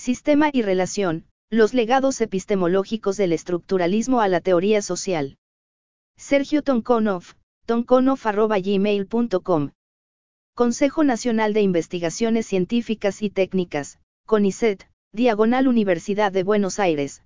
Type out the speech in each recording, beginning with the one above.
Sistema y relación, los legados epistemológicos del estructuralismo a la teoría social. Sergio Tonkonov, tonkonov@gmail.com. Consejo Nacional de Investigaciones Científicas y Técnicas, CONICET, Diagonal Universidad de Buenos Aires,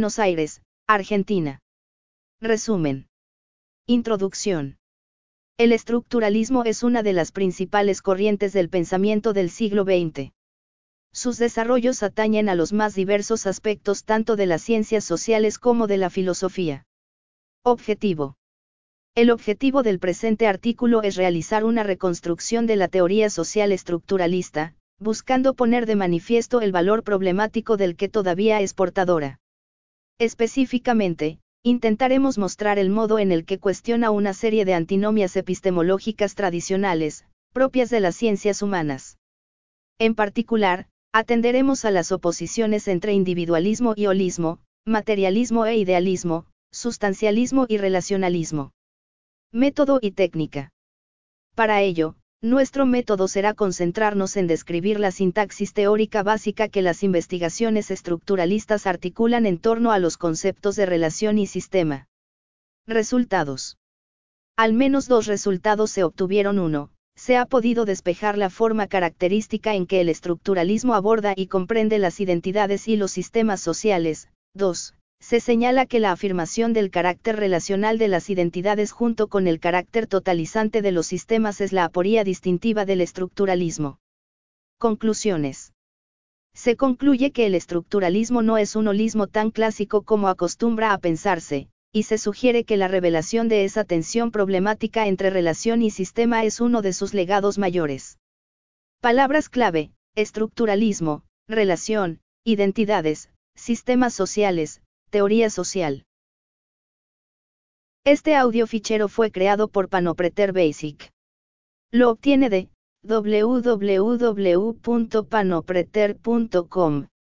Argentina. Resumen. Introducción. El estructuralismo es una de las principales corrientes del pensamiento del siglo XX. Sus desarrollos atañen a los más diversos aspectos tanto de las ciencias sociales como de la filosofía. Objetivo. El objetivo del presente artículo es realizar una reconstrucción de la teoría social estructuralista, buscando poner de manifiesto el valor problemático del que todavía es portadora. Específicamente, intentaremos mostrar el modo en el que cuestiona una serie de antinomias epistemológicas tradicionales, propias de las ciencias humanas. En particular, atenderemos a las oposiciones entre individualismo y holismo, materialismo e idealismo, sustancialismo y relacionalismo. Método y técnica. Para ello, nuestro método será concentrarnos en describir la sintaxis teórica básica que las investigaciones estructuralistas articulan en torno a los conceptos de relación y sistema. Resultados. Al menos 2 resultados se obtuvieron. 1. Se ha podido despejar la forma característica en que el estructuralismo aborda y comprende las identidades y los sistemas sociales. 2. Se señala que la afirmación del carácter relacional de las identidades junto con el carácter totalizante de los sistemas es la aporía distintiva del estructuralismo. Conclusiones. Se concluye que el estructuralismo no es un holismo tan clásico como acostumbra a pensarse, y se sugiere que la revelación de esa tensión problemática entre relación y sistema es uno de sus legados mayores. Palabras clave: estructuralismo, relación, identidades, sistemas sociales, teoría social. Este audio fichero fue creado por Panopreter Basic. Lo obtiene de www.panopreter.com.